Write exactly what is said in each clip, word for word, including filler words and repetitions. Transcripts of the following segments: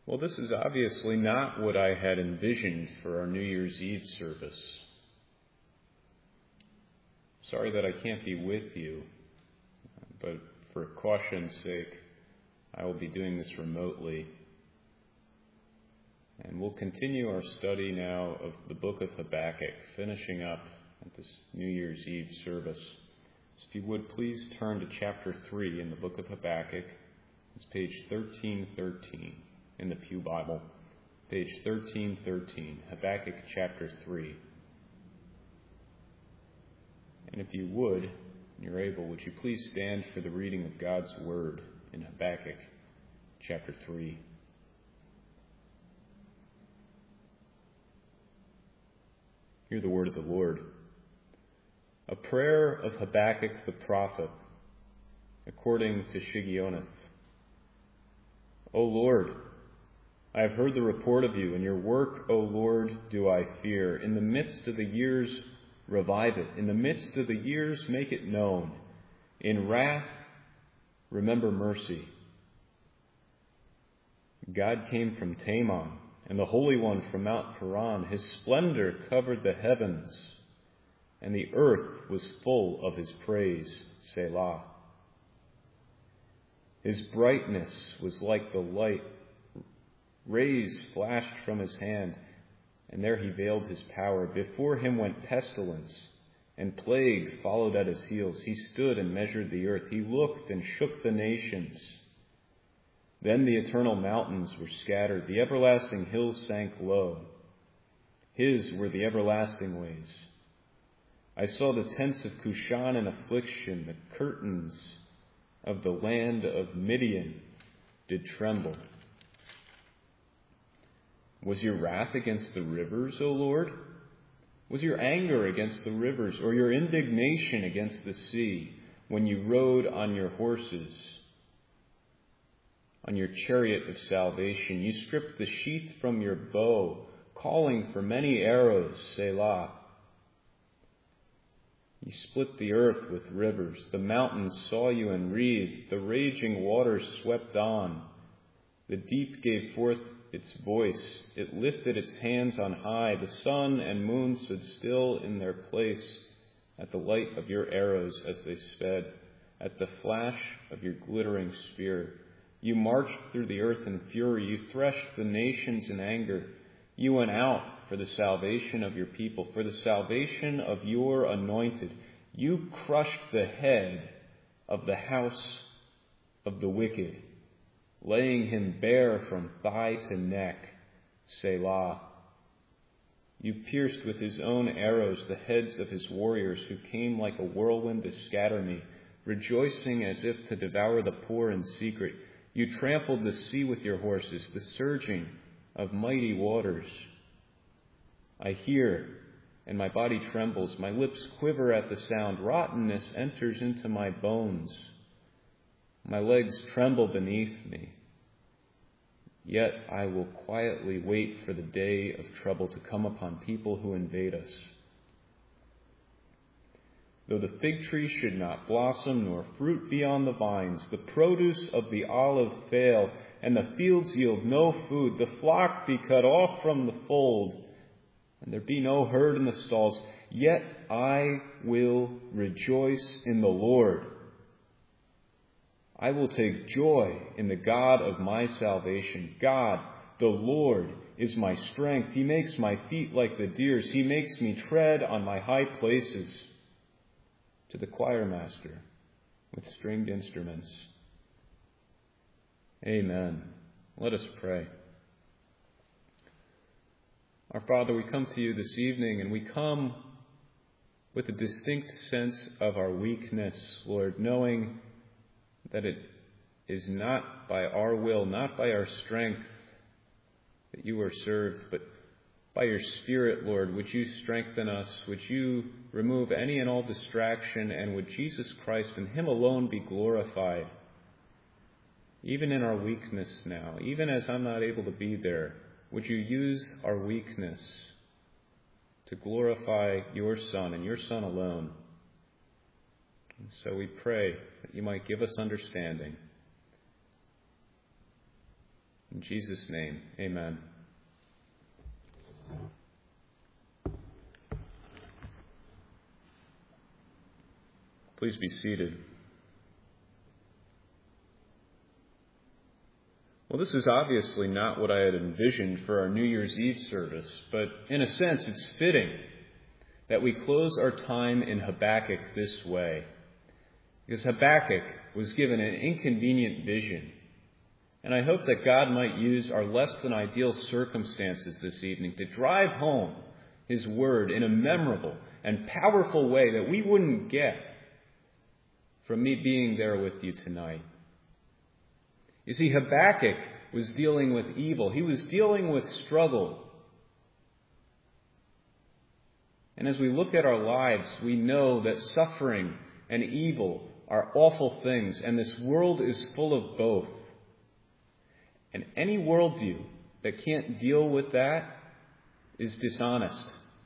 Well, this is obviously not what I had envisioned for our New Year's Eve service. Sorry that I can't be with you, but for caution's sake, I will be doing this remotely. And we'll continue our study now of the book of Habakkuk, finishing up at this New Year's Eve service. So if you would, please turn to chapter three in the book of Habakkuk. It's page thirteen thirteen in the Pew Bible. Page thirteen thirteen, Habakkuk chapter three. And if you would, and you're able, would you please stand for the reading of God's Word in Habakkuk chapter three. Hear the word of the Lord. A prayer of Habakkuk the prophet, according to Shigionoth. O Lord, I have heard the report of you, and your work, O Lord, do I fear. In the midst of the years, revive it. In the midst of the years, make it known. In wrath, remember mercy. God came from Teman, and the Holy One from Mount Paran. His splendor covered the heavens, and the earth was full of his praise. Selah. His brightness was like the light. Rays flashed from his hand, and there he veiled his power. Before him went pestilence, and plague followed at his heels. He stood and measured the earth. He looked and shook the nations. Then the eternal mountains were scattered. The everlasting hills sank low. His were the everlasting ways. I saw the tents of Cushan in affliction. The curtains of the land of Midian did tremble. Was your wrath against the rivers, O Lord? Was your anger against the rivers, or your indignation against the sea, when you rode on your horses, on your chariot of salvation? You stripped the sheath from your bow, calling for many arrows, Selah. You split the earth with rivers. The mountains saw you and wreathed. The raging waters swept on. The deep gave forth its voice. It lifted its hands on high. The sun and moon stood still in their place at the light of your arrows as they sped, at the flash of your glittering spear. You marched through the earth in fury. You threshed the nations in anger. You went out for the salvation of your people, for the salvation of your anointed. You crushed the head of the house of the wicked, laying him bare from thigh to neck. Selah. You pierced with his own arrows the heads of his warriors, who came like a whirlwind to scatter me, rejoicing as if to devour the poor in secret. You trampled the sea with your horses, the surging of mighty waters. I hear, and my body trembles. My lips quiver at the sound. Rottenness enters into my bones. My legs tremble beneath me. Yet I will quietly wait for the day of trouble to come upon people who invade us. Though the fig tree should not blossom, nor fruit be on the vines, the produce of the olive fail, and the fields yield no food, the flock be cut off from the fold, and there be no herd in the stalls, yet I will rejoice in the Lord. I will take joy in the God of my salvation. God, the Lord, is my strength. He makes my feet like the deer's. He makes me tread on my high places. To the choir master with stringed instruments. Amen. Let us pray. Our Father, we come to you this evening, and we come with a distinct sense of our weakness, Lord, knowing that it is not by our will, not by our strength that you are served, but by your Spirit, Lord. Would you strengthen us? Would you remove any and all distraction? And would Jesus Christ and him alone be glorified? Even in our weakness now, even as I'm not able to be there, would you use our weakness to glorify your Son and your Son alone? And so we pray that you might give us understanding. In Jesus' name, amen. Please be seated. Well, this is obviously not what I had envisioned for our New Year's Eve service, but in a sense it's fitting that we close our time in Habakkuk this way. Because Habakkuk was given an inconvenient vision. And I hope that God might use our less than ideal circumstances this evening to drive home His word in a memorable and powerful way that we wouldn't get from me being there with you tonight. You see, Habakkuk was dealing with evil. He was dealing with struggle. And as we look at our lives, we know that suffering and evil are awful things, and this world is full of both. And any worldview that can't deal with that is dishonest.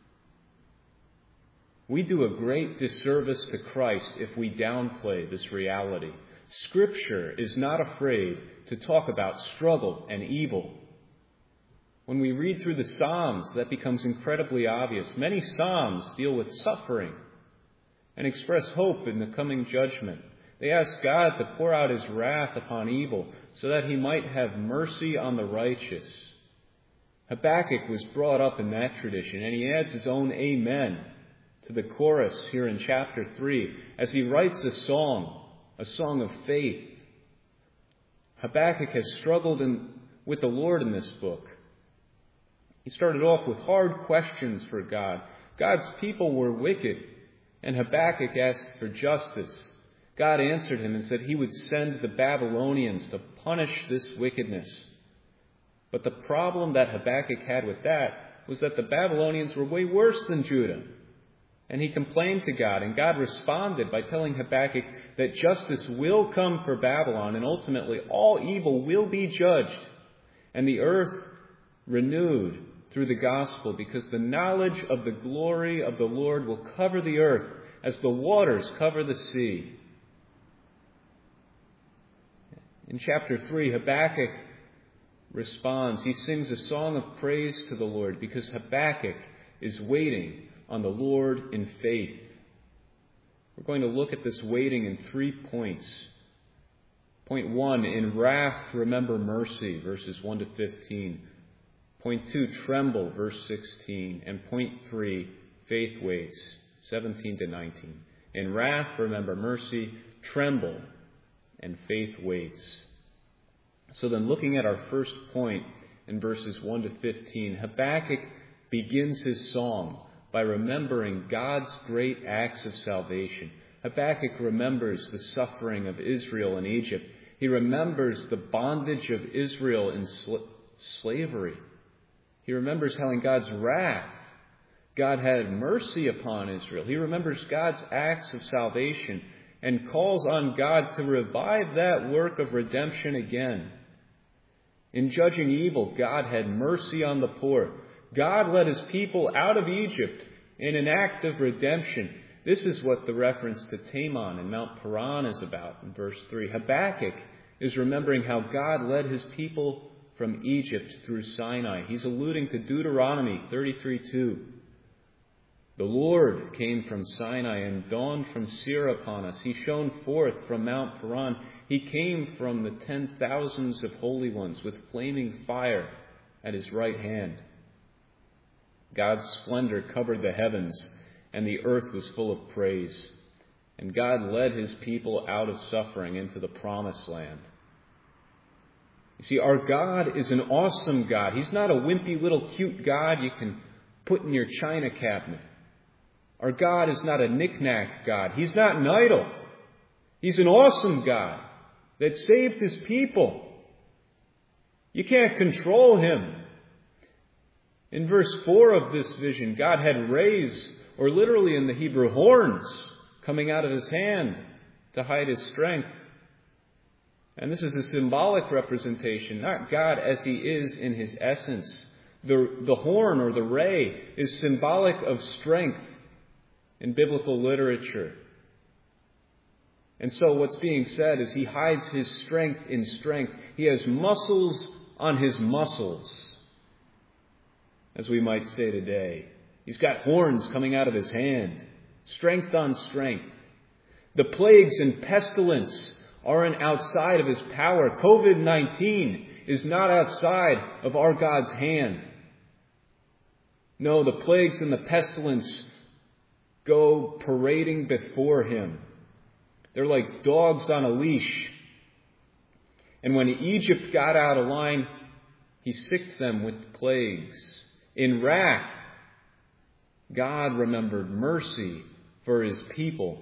We do a great disservice to Christ if we downplay this reality. Scripture is not afraid to talk about struggle and evil. When we read through the Psalms, that becomes incredibly obvious. Many Psalms deal with suffering and express hope in the coming judgment. They ask God to pour out His wrath upon evil so that He might have mercy on the righteous. Habakkuk was brought up in that tradition, and he adds his own amen to the chorus here in chapter three as he writes a song, a song of faith. Habakkuk has struggled in, with the Lord in this book. He started off with hard questions for God. God's people were wicked, and Habakkuk asked for justice. God answered him and said He would send the Babylonians to punish this wickedness. But the problem that Habakkuk had with that was that the Babylonians were way worse than Judah. And he complained to God, and God responded by telling Habakkuk that justice will come for Babylon, and ultimately all evil will be judged, and the earth renewed through the gospel, because the knowledge of the glory of the Lord will cover the earth as the waters cover the sea. In chapter three, Habakkuk responds. He sings a song of praise to the Lord because Habakkuk is waiting on the Lord in faith. We're going to look at this waiting in three points. Point one, in wrath, remember mercy, verses one to fifteen. Point two, tremble, verse sixteen. And point three, faith waits, seventeen to nineteen. In wrath, remember mercy, tremble, and faith waits. So then, looking at our first point in verses one to fifteen, Habakkuk begins his song by remembering God's great acts of salvation. Habakkuk remembers the suffering of Israel in Egypt. He remembers the bondage of Israel in sl- slavery. He remembers how in God's wrath, God had mercy upon Israel. He remembers God's acts of salvation and calls on God to revive that work of redemption again. In judging evil, God had mercy on the poor. God led His people out of Egypt in an act of redemption. This is what the reference to Teman and Mount Paran is about in verse three. Habakkuk is remembering how God led His people from Egypt through Sinai. He's alluding to Deuteronomy thirty-three two. The Lord came from Sinai and dawned from Seir upon us. He shone forth from Mount Paran. He came from the ten thousands of holy ones with flaming fire at His right hand. God's splendor covered the heavens, and the earth was full of praise. And God led His people out of suffering into the promised land. You see, our God is an awesome God. He's not a wimpy little cute God you can put in your china cabinet. Our God is not a knick-knack God. He's not an idol. He's an awesome God that saved His people. You can't control Him. In verse four of this vision, God had rays, or literally in the Hebrew, horns, coming out of His hand to hide His strength. And this is a symbolic representation, not God as He is in His essence. The, the horn or the ray is symbolic of strength in biblical literature. And so what's being said is He hides His strength in strength. He has muscles on his muscles, as we might say today. He's got horns coming out of his hand, strength on strength. The plagues and pestilence aren't outside of his power. covid nineteen is not outside of our God's hand. No, the plagues and the pestilence go parading before him. They're like dogs on a leash. And when Egypt got out of line, he sicked them with plagues. In wrath, God remembered mercy for his people.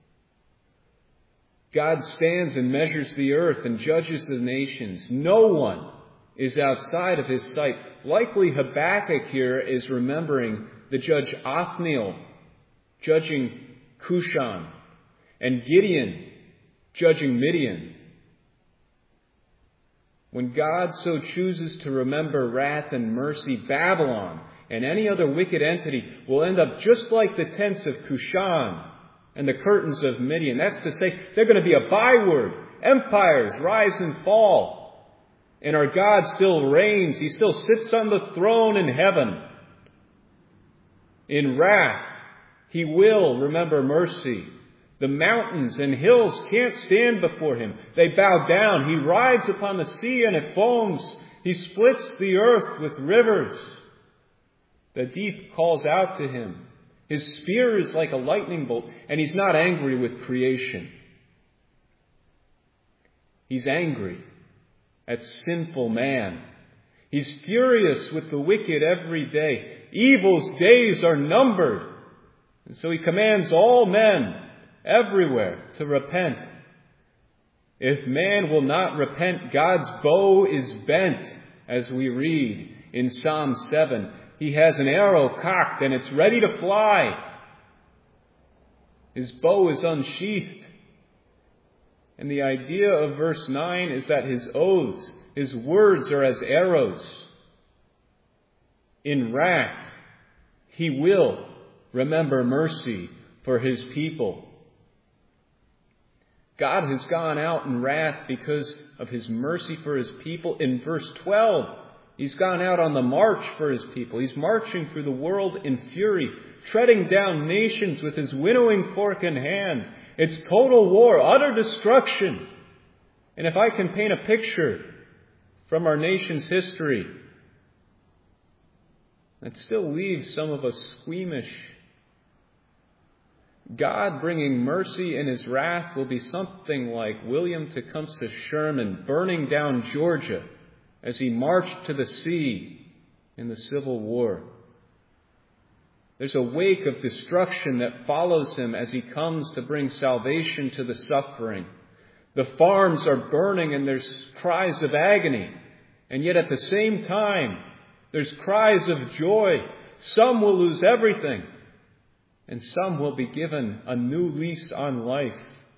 God stands and measures the earth and judges the nations. No one is outside of his sight. Likely Habakkuk here is remembering the judge Othniel judging Cushan and Gideon judging Midian. When God so chooses to remember wrath and mercy, Babylon and any other wicked entity will end up just like the tents of Cushan and the curtains of Midian. That's to say, they're going to be a byword. Empires rise and fall. And our God still reigns. He still sits on the throne in heaven. In wrath, he will remember mercy. The mountains and hills can't stand before him. They bow down. He rides upon the sea and it foams. He splits the earth with rivers. The deep calls out to him. His spear is like a lightning bolt, and he's not angry with creation. He's angry at sinful man. He's furious with the wicked every day. Evil's days are numbered. And so he commands all men everywhere to repent. If man will not repent, God's bow is bent, as we read in Psalm seven. He has an arrow cocked and it's ready to fly. His bow is unsheathed. And the idea of verse nine is that his oaths, his words are as arrows. In wrath, he will remember mercy for his people. God has gone out in wrath because of his mercy for his people. In verse twelve, he's gone out on the march for his people. He's marching through the world in fury, treading down nations with his winnowing fork in hand. It's total war, utter destruction. And if I can paint a picture from our nation's history, that still leaves some of us squeamish. God bringing mercy in his wrath will be something like William Tecumseh Sherman burning down Georgia as he marched to the sea in the Civil War. There's a wake of destruction that follows him as he comes to bring salvation to the suffering. The farms are burning and there's cries of agony. And yet at the same time, there's cries of joy. Some will lose everything, and some will be given a new lease on life.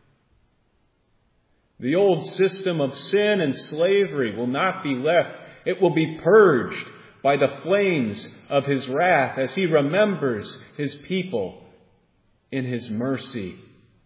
The old system of sin and slavery will not be left. It will be purged by the flames of his wrath as he remembers his people in his mercy.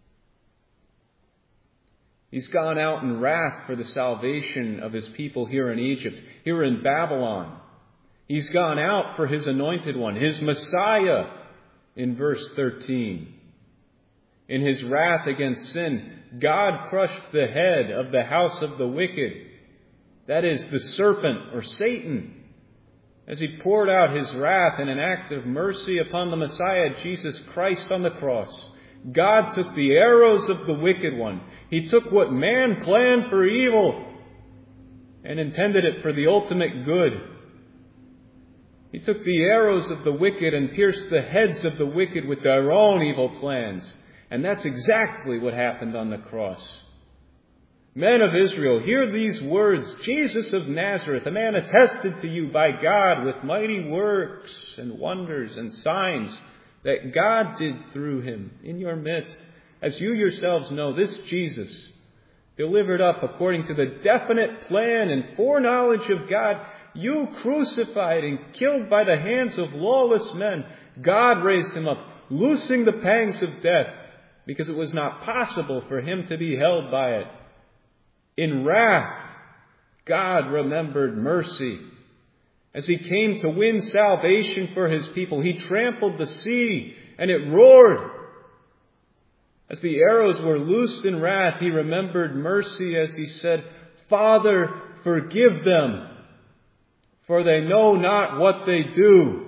He's gone out in wrath for the salvation of his people here in Egypt, here in Babylon. He's gone out for his anointed one, his Messiah, in verse thirteen. In his wrath against sin, God crushed the head of the house of the wicked. That is, the serpent or Satan. As he poured out his wrath in an act of mercy upon the Messiah, Jesus Christ, on the cross, God took the arrows of the wicked one. He took what man planned for evil and intended it for the ultimate good. He took the arrows of the wicked and pierced the heads of the wicked with their own evil plans. And that's exactly what happened on the cross. Men of Israel, hear these words. Jesus of Nazareth, a man attested to you by God with mighty works and wonders and signs that God did through him in your midst. As you yourselves know, this Jesus, delivered up according to the definite plan and foreknowledge of God, you crucified and killed by the hands of lawless men. God raised him up, loosing the pangs of death, because it was not possible for him to be held by it. In wrath, God remembered mercy. As he came to win salvation for his people, he trampled the sea and it roared. As the arrows were loosed in wrath, he remembered mercy as he said, Father, forgive them, for they know not what they do.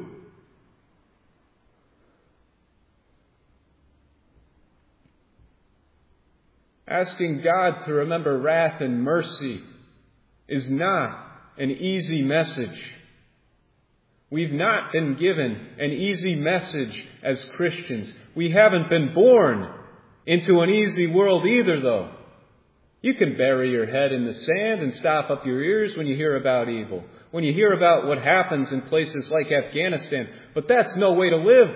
Asking God to remember wrath and mercy is not an easy message. We've not been given an easy message as Christians. We haven't been born into an easy world either, though. You can bury your head in the sand and stop up your ears when you hear about evil, when you hear about what happens in places like Afghanistan, but that's no way to live.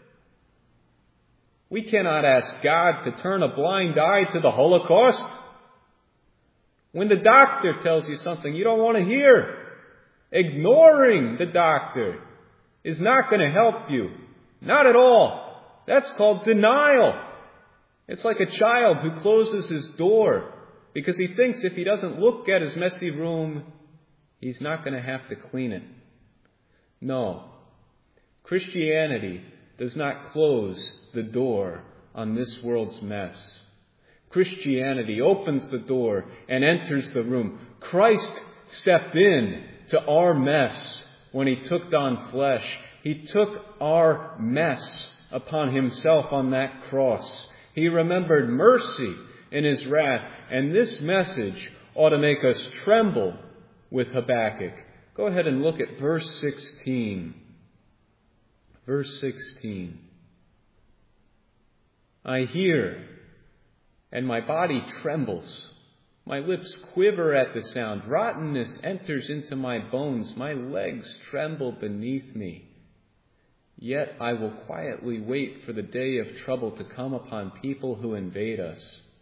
We cannot ask God to turn a blind eye to the Holocaust. When the doctor tells you something you don't want to hear, ignoring the doctor is not going to help you. Not at all. That's called denial. It's like a child who closes his door because he thinks if he doesn't look at his messy room, he's not going to have to clean it. No. Christianity does not close the door on this world's mess. Christianity opens the door and enters the room. Christ stepped in to our mess when he took on flesh. He took our mess upon himself on that cross. He remembered mercy in his wrath. And this message ought to make us tremble with Habakkuk. Go ahead and look at verse sixteen. Verse sixteen. I hear, and my body trembles. My lips quiver at the sound. Rottenness enters into my bones. My legs tremble beneath me. Yet I will quietly wait for the day of trouble to come upon people who invade us.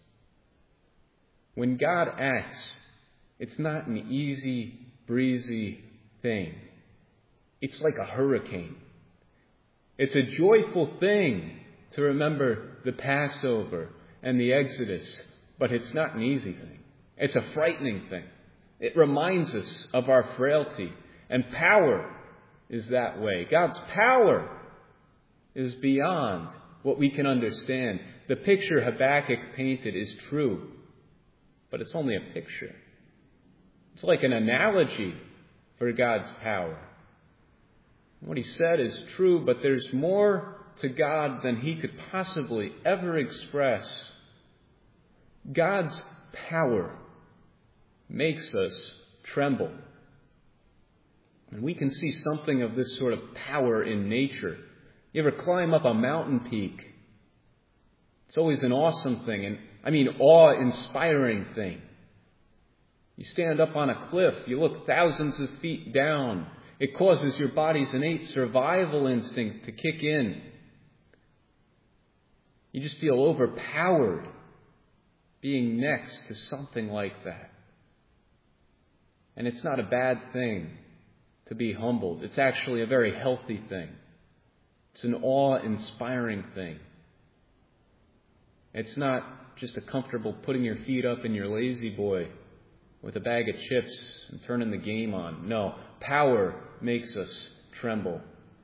When God acts, it's not an easy, breezy thing. It's like a hurricane. It's a joyful thing to remember the Passover and the Exodus, but it's not an easy thing. It's a frightening thing. It reminds us of our frailty, and power is that way. God's power is beyond what we can understand. The picture Habakkuk painted is true, but it's only a picture. It's like an analogy for God's power. What he said is true, but there's more to God than he could possibly ever express. God's power makes us tremble. And we can see something of this sort of power in nature. You ever climb up a mountain peak? It's always an awesome thing, and I mean awe-inspiring thing. You stand up on a cliff, you look thousands of feet down. It causes your body's innate survival instinct to kick in. You just feel overpowered being next to something like that. And it's not a bad thing to be humbled. It's actually a very healthy thing. It's an awe-inspiring thing. It's not just a comfortable putting your feet up in your lazy boy with a bag of chips and turning the game on. No, power makes us tremble.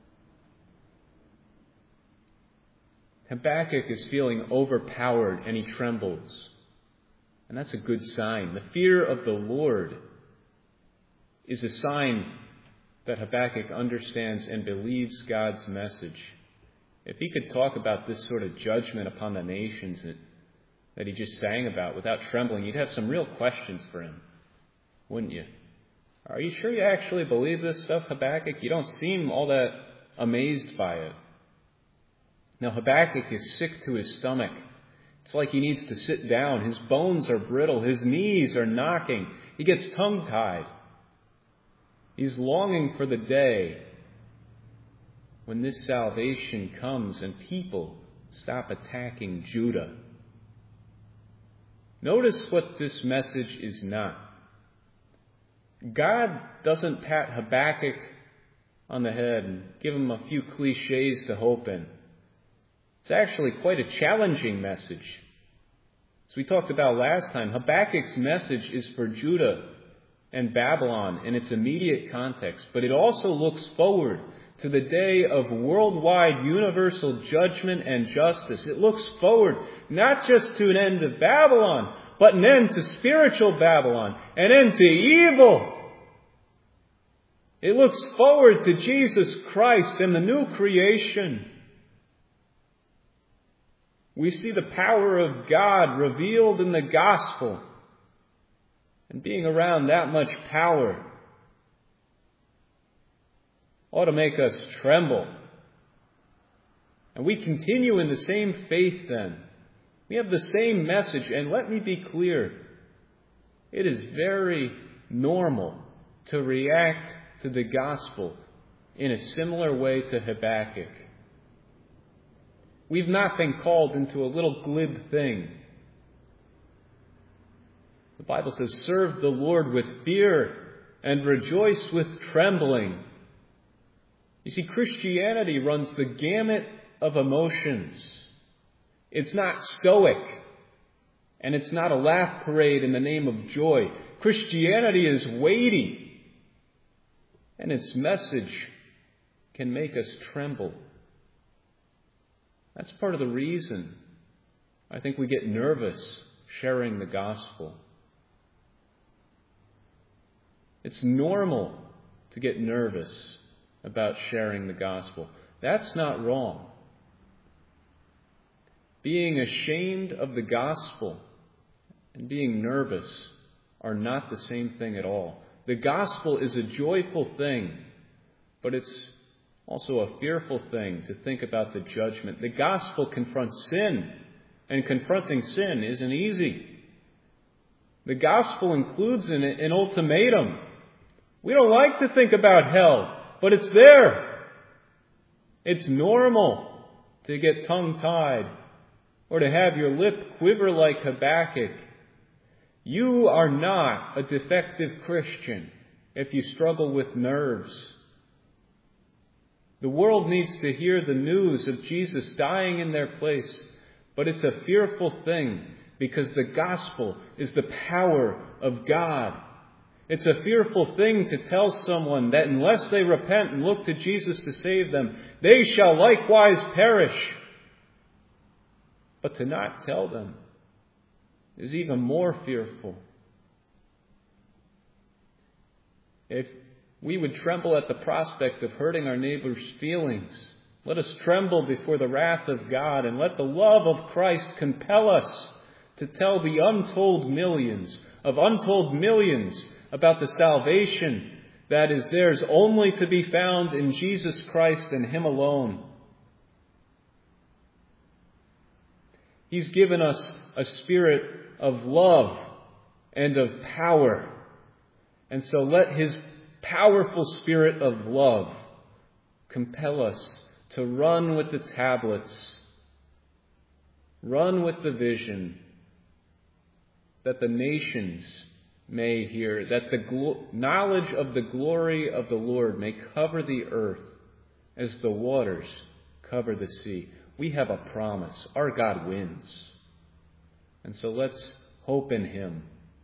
Habakkuk is feeling overpowered and he trembles. And that's a good sign. The fear of the Lord is a sign that Habakkuk understands and believes God's message. If he could talk about this sort of judgment upon the nations that, that he just sang about without trembling, you'd have some real questions for him, wouldn't you? Are you sure you actually believe this stuff, Habakkuk? You don't seem all that amazed by it. Now, Habakkuk is sick to his stomach. It's like he needs to sit down. His bones are brittle. His knees are knocking. He gets tongue-tied. He's longing for the day when this salvation comes and people stop attacking Judah. Notice what this message is not. God doesn't pat Habakkuk on the head and give him a few cliches to hope in. It's actually quite a challenging message. As we talked about last time, Habakkuk's message is for Judah. and Babylon in its immediate context, but it also looks forward to the day of worldwide universal judgment and justice. It looks forward not just to an end of Babylon, but an end to spiritual Babylon, an end to evil. It looks forward to Jesus Christ and the new creation. We see the power of God revealed in the gospel. And being around that much power ought to make us tremble. And we continue in the same faith then. We have the same message. And let me be clear, it is very normal to react to the gospel in a similar way to Habakkuk. We've not been called into a little glib thing. The Bible says, serve the Lord with fear and rejoice with trembling. You see, Christianity runs the gamut of emotions. It's not stoic, and it's not a laugh parade in the name of joy. Christianity is weighty, and its message can make us tremble. That's part of the reason I think we get nervous sharing the gospel. It's normal to get nervous about sharing the gospel. That's not wrong. Being ashamed of the gospel and being nervous are not the same thing at all. The gospel is a joyful thing, but it's also a fearful thing to think about the judgment. The gospel confronts sin, and confronting sin isn't easy. The gospel includes in it an ultimatum. We don't like to think about hell, but it's there. It's normal to get tongue-tied or to have your lip quiver like Habakkuk. You are not a defective Christian if you struggle with nerves. The world needs to hear the news of Jesus dying in their place, but it's a fearful thing because the gospel is the power of God. It's a fearful thing to tell someone that unless they repent and look to Jesus to save them, they shall likewise perish. But to not tell them is even more fearful. If we would tremble at the prospect of hurting our neighbor's feelings, let us tremble before the wrath of God, and let the love of Christ compel us to tell the untold millions of untold millions about the salvation that is theirs only to be found in Jesus Christ and Him alone. He's given us a spirit of love and of power. And so let His powerful spirit of love compel us to run with the tablets, run with the vision, that the nations may hear, that the glo- knowledge of the glory of the Lord may cover the earth as the waters cover the sea. We have a promise. Our God wins. And so let's hope in Him.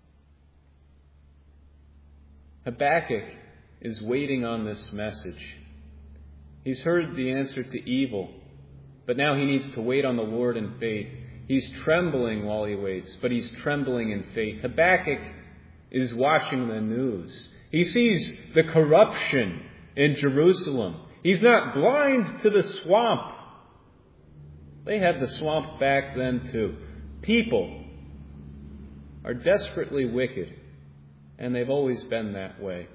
Habakkuk is waiting on this message. He's heard the answer to evil, but now he needs to wait on the Lord in faith. He's trembling while he waits, but he's trembling in faith. Habakkuk is watching the news. He sees the corruption in Jerusalem. He's not blind to the swamp. They had the swamp back then too. People are desperately wicked, and they've always been that way.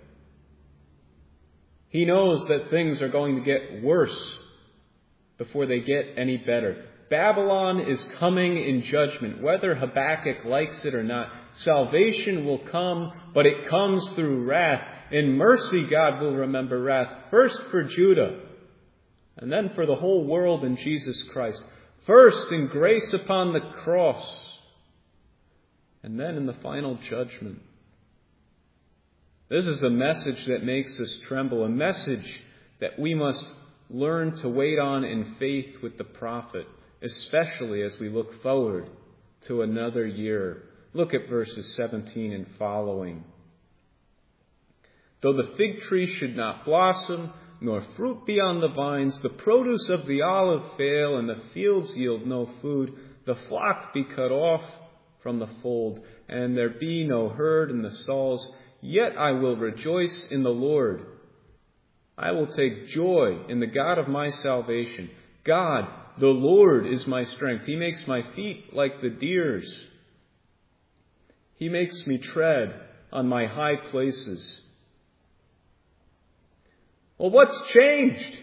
He knows that things are going to get worse before they get any better. Babylon is coming in judgment, whether Habakkuk likes it or not. Salvation will come, but it comes through wrath. In mercy, God will remember wrath, first for Judah, and then for the whole world in Jesus Christ. First in grace upon the cross, and then in the final judgment. This is a message that makes us tremble, a message that we must learn to wait on in faith with the prophet, especially as we look forward to another year. Look at verses seventeen and following. Though the fig tree should not blossom, nor fruit be on the vines, the produce of the olive fail, and the fields yield no food, the flock be cut off from the fold, and there be no herd in the stalls, yet I will rejoice in the Lord. I will take joy in the God of my salvation. God, the Lord, is my strength. He makes my feet like the deer's. He makes me tread on my high places. Well, what's changed?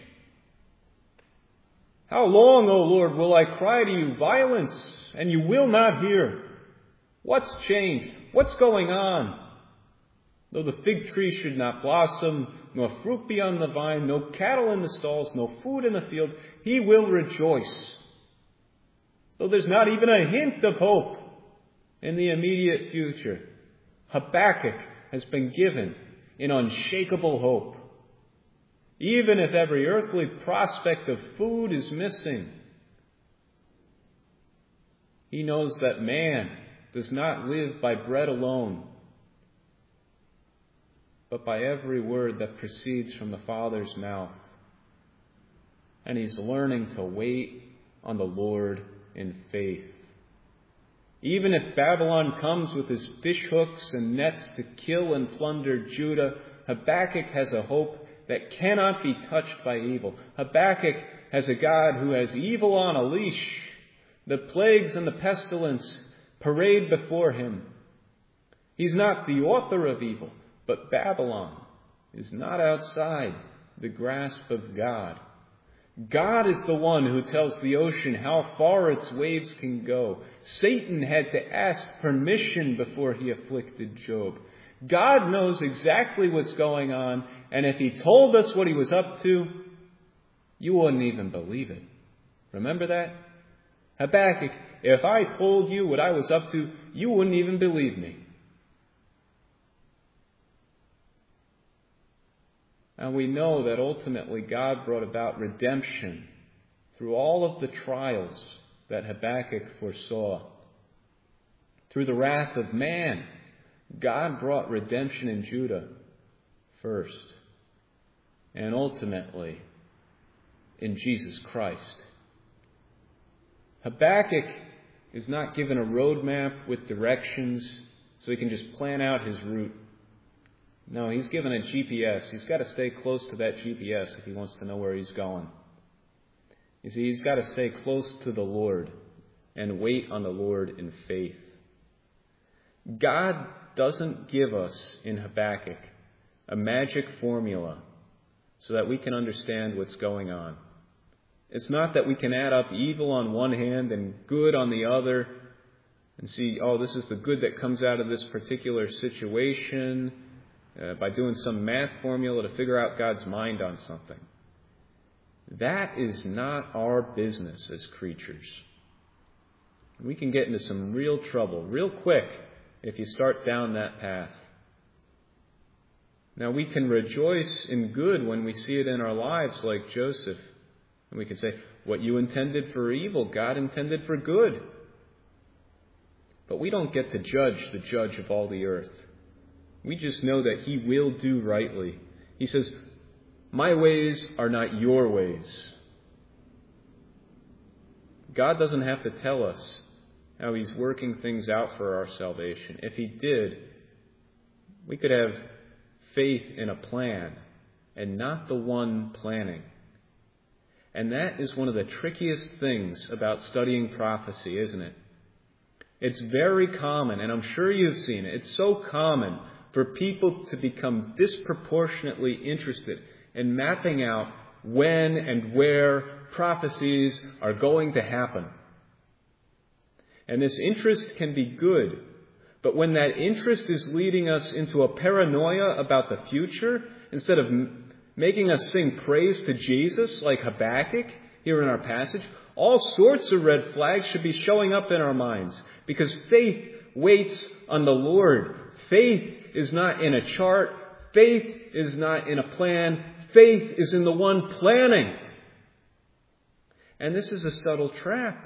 How long, O Lord, will I cry to you violence, and you will not hear? What's changed? What's going on? Though the fig tree should not blossom, nor fruit be on the vine, no cattle in the stalls, no food in the field, he will rejoice. Though there's not even a hint of hope in the immediate future, Habakkuk has been given an unshakable hope. Even if every earthly prospect of food is missing, he knows that man does not live by bread alone, but by every word that proceeds from the Father's mouth. And he's learning to wait on the Lord in faith. Even if Babylon comes with his fish hooks and nets to kill and plunder Judah, Habakkuk has a hope that cannot be touched by evil. Habakkuk has a God who has evil on a leash. The plagues and the pestilence parade before him. He's not the author of evil, but Babylon is not outside the grasp of God. God is the one who tells the ocean how far its waves can go. Satan had to ask permission before he afflicted Job. God knows exactly what's going on, and if he told us what he was up to, you wouldn't even believe it. Remember that? Habakkuk, if I told you what I was up to, you wouldn't even believe me. And we know that ultimately God brought about redemption through all of the trials that Habakkuk foresaw. Through the wrath of man, God brought redemption in Judah first, and ultimately in Jesus Christ. Habakkuk is not given a roadmap with directions so he can just plan out his route. No, he's given a G P S. He's got to stay close to that G P S if he wants to know where he's going. You see, he's got to stay close to the Lord and wait on the Lord in faith. God doesn't give us in Habakkuk a magic formula so that we can understand what's going on. It's not that we can add up evil on one hand and good on the other and see, oh, this is the good that comes out of this particular situation uh, by doing some math formula to figure out God's mind on something. That is not our business as creatures. We can get into some real trouble real quick if you start down that path. Now, we can rejoice in good when we see it in our lives like Joseph. And we can say, what you intended for evil, God intended for good. But we don't get to judge the judge of all the earth. We just know that he will do rightly. He says, my ways are not your ways. God doesn't have to tell us how he's working things out for our salvation. If he did, we could have faith in a plan and not the one planning. And that is one of the trickiest things about studying prophecy, isn't it? It's very common, and I'm sure you've seen it. It's so common for people to become disproportionately interested in mapping out when and where prophecies are going to happen. And this interest can be good, but when that interest is leading us into a paranoia about the future, instead of making us sing praise to Jesus like Habakkuk here in our passage, all sorts of red flags should be showing up in our minds, because faith waits on the Lord. Faith is not in a chart. Faith is not in a plan. Faith is in the one planning. And this is a subtle trap.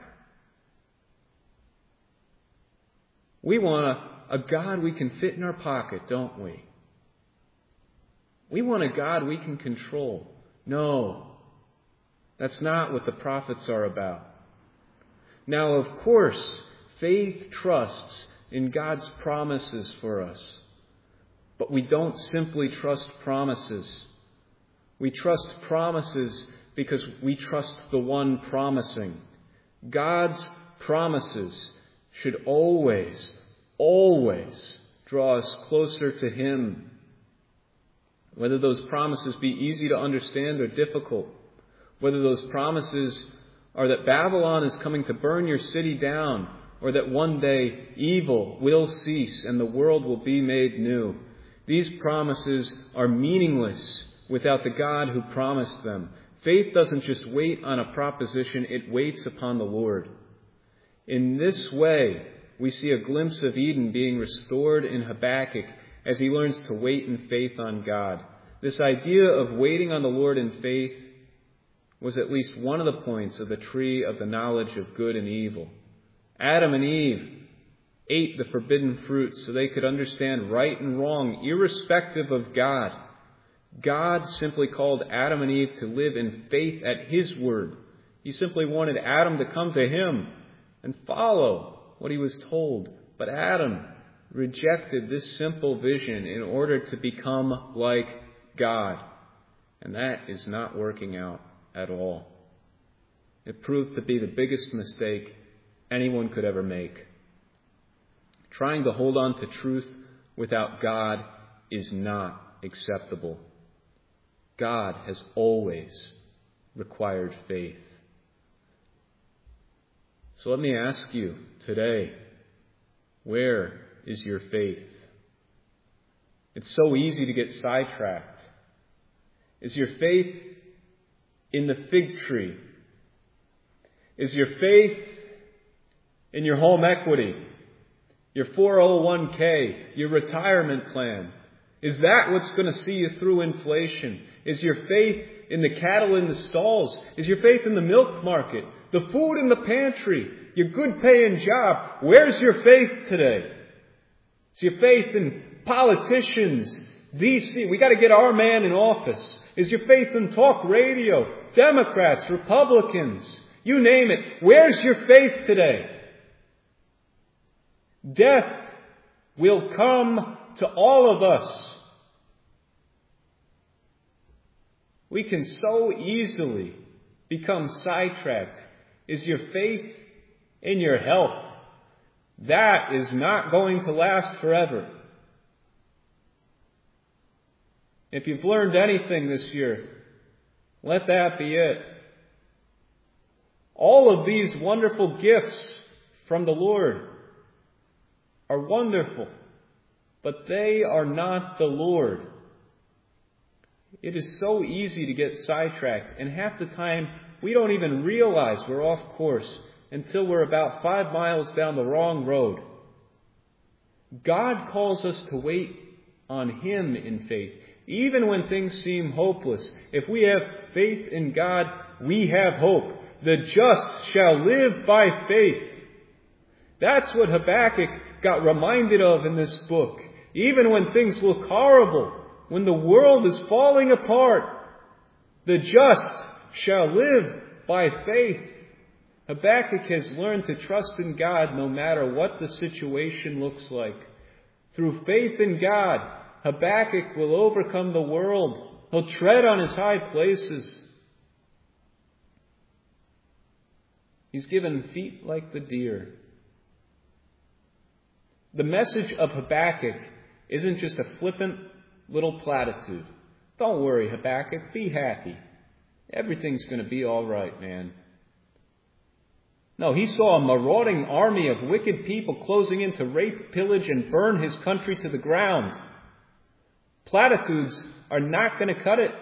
We want a, a God we can fit in our pocket, don't we? We want a God we can control. No, that's not what the prophets are about. Now, of course, faith trusts in God's promises for us. But we don't simply trust promises. We trust promises because we trust the one promising. God's promises should always, always draw us closer to Him. Whether those promises be easy to understand or difficult, whether those promises are that Babylon is coming to burn your city down, or that one day evil will cease and the world will be made new. These promises are meaningless without the God who promised them. Faith doesn't just wait on a proposition, it waits upon the Lord. In this way, we see a glimpse of Eden being restored in Habakkuk as he learns to wait in faith on God. This idea of waiting on the Lord in faith was at least one of the points of the tree of the knowledge of good and evil. Adam and Eve ate the forbidden fruit so they could understand right and wrong, irrespective of God. God simply called Adam and Eve to live in faith at His word. He simply wanted Adam to come to Him and follow what he was told. But Adam rejected this simple vision in order to become like God. And that is not working out at all. It proved to be the biggest mistake anyone could ever make. Trying to hold on to truth without God is not acceptable. God has always required faith. So let me ask you today, where is your faith? It's so easy to get sidetracked. Is your faith in the fig tree? Is your faith in your home equity, your four oh one k, your retirement plan? Is that what's going to see you through inflation? Is your faith in the cattle in the stalls? Is your faith in the milk market, the food in the pantry, your good paying job? Where's your faith today? Is your faith in politicians, D C? We got to get our man in office. Is your faith in talk radio, Democrats, Republicans? You name it. Where's your faith today? Death will come to all of us. We can so easily become sidetracked. Is your faith in your health? That is not going to last forever. If you've learned anything this year, let that be it. All of these wonderful gifts from the Lord are wonderful, but they are not the Lord. It is so easy to get sidetracked, and half the time we don't even realize we're off course until we're about five miles down the wrong road. God calls us to wait on Him in faith, even when things seem hopeless. If we have faith in God, we have hope. The just shall live by faith. That's what Habakkuk got reminded of in this book. Even when things look horrible, when the world is falling apart, the just shall live by faith. Habakkuk has learned to trust in God no matter what the situation looks like. Through faith in God, Habakkuk will overcome the world. He'll tread on his high places. He's given feet like the deer. The message of Habakkuk isn't just a flippant little platitude. Don't worry, Habakkuk, be happy. Everything's going to be all right, man. No, he saw a marauding army of wicked people closing in to rape, pillage, and burn his country to the ground. Platitudes are not going to cut it.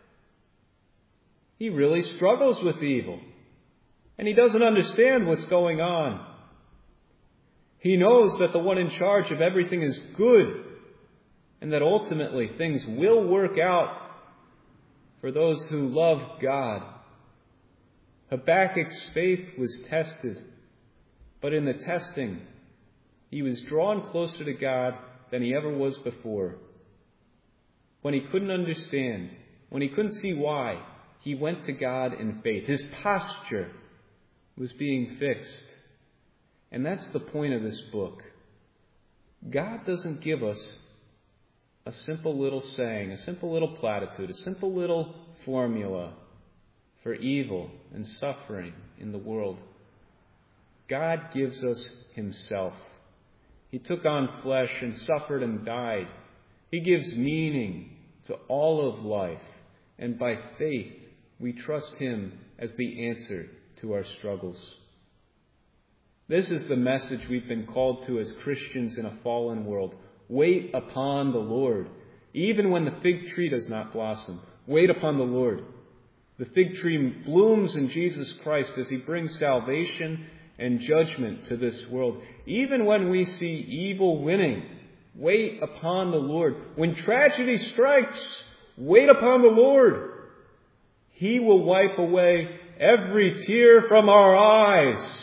He really struggles with evil. And he doesn't understand what's going on. He knows that the one in charge of everything is good, and that ultimately things will work out for those who love God. Habakkuk's faith was tested, but in the testing, he was drawn closer to God than he ever was before. when he couldn't understand, when he couldn't see why, he went to God in faith. His posture was being fixed. And that's the point of this book. God doesn't give us a simple little saying, a simple little platitude, a simple little formula for evil and suffering in the world. God gives us himself. He took on flesh and suffered and died. He gives meaning to all of life. And by faith, we trust him as the answer to our struggles. This is the message we've been called to as Christians in a fallen world. Wait upon the Lord. Even when the fig tree does not blossom, wait upon the Lord. The fig tree blooms in Jesus Christ as he brings salvation and judgment to this world. Even when we see evil winning, wait upon the Lord. When tragedy strikes, wait upon the Lord. He will wipe away every tear from our eyes.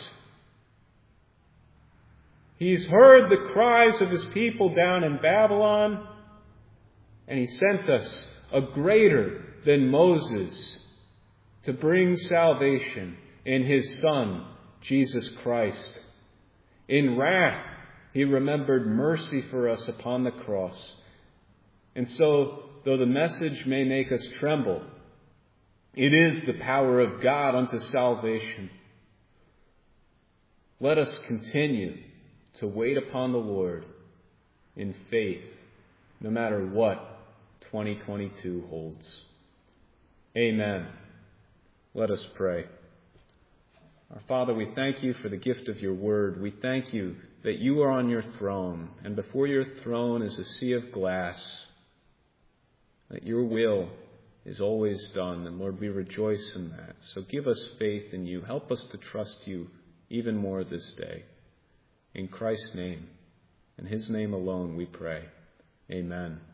He's heard the cries of his people down in Babylon, and he sent us a greater than Moses to bring salvation in his Son, Jesus Christ. In wrath, he remembered mercy for us upon the cross. And so, though the message may make us tremble, it is the power of God unto salvation. Let us continue to wait upon the Lord in faith, no matter what twenty twenty-two holds. Amen. Let us pray. Our Father, we thank you for the gift of your word. We thank you that you are on your throne, and before your throne is a sea of glass, that your will is always done. And Lord, we rejoice in that. So give us faith in you. Help us to trust you even more this day. In Christ's name, in his name alone we pray. Amen.